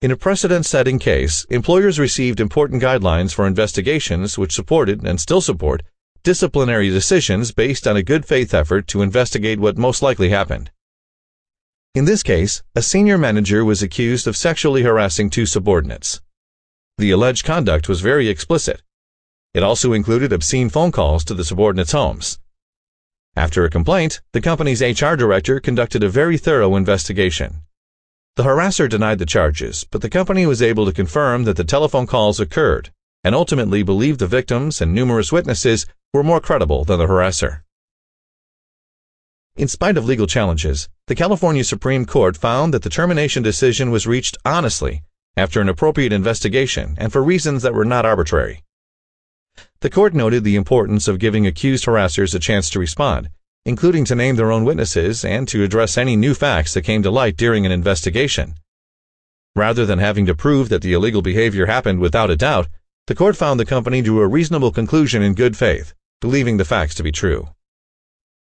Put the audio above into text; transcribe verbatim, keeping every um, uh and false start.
In a precedent-setting case, employers received important guidelines for investigations which supported, and still support, disciplinary decisions based on a good faith effort to investigate what most likely happened. In this case, a senior manager was accused of sexually harassing two subordinates. The alleged conduct was very explicit. It also included obscene phone calls to the subordinates' homes. After a complaint, the company's H R director conducted a very thorough investigation. The harasser denied the charges, but the company was able to confirm that the telephone calls occurred and ultimately believed the victims and numerous witnesses were more credible than the harasser. In spite of legal challenges, the California Supreme Court found that the termination decision was reached honestly after an appropriate investigation and for reasons that were not arbitrary. The court noted the importance of giving accused harassers a chance to respond, including to name their own witnesses and to address any new facts that came to light during an investigation. Rather than having to prove that the illegal behavior happened without a doubt, the court found the company drew a reasonable conclusion in good faith, believing the facts to be true.